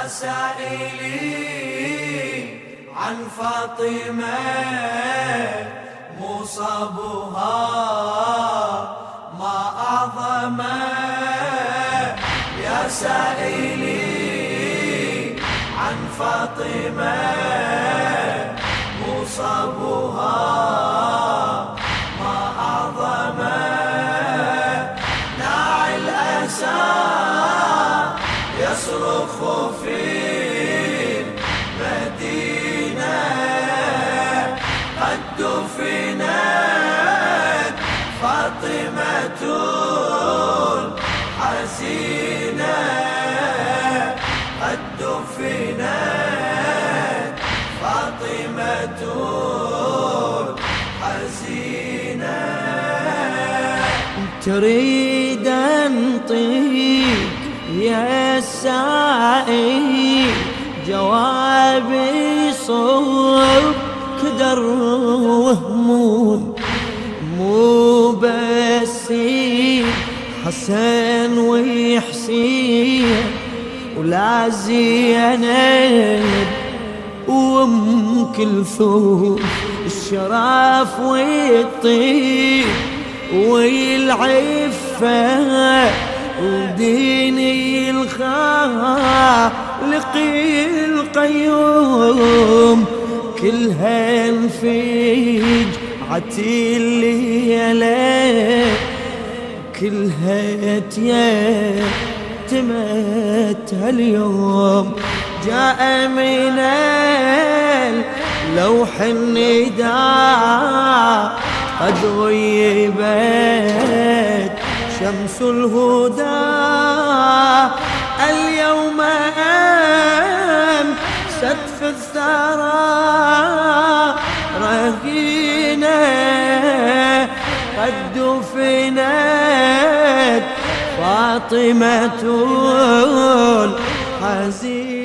سائلي عن فاطمة مصابها ما أعظمه. يا سائلي عن فاطمة مصابها ما أعظمه. ناعي الأسى يصرخ في المدينة قد دفنت فاطمة الحزينة قد دفنت فاطمة الحزينة. تريد انطيك يا السائل جوابي صوب كدر وهموم، مو بس حسن وحسين ولا زينب وام كلثوم، الشرف والطيب والعفة وديني الخالق القيوم، كلها انفجعت الليلة كلها تيتمت هاليوم. جاء من اللوح النداء قد غيبت شمس الهدى، اليوم أمست في الثرى رهينة قد دفنت فاطمة الحزينة.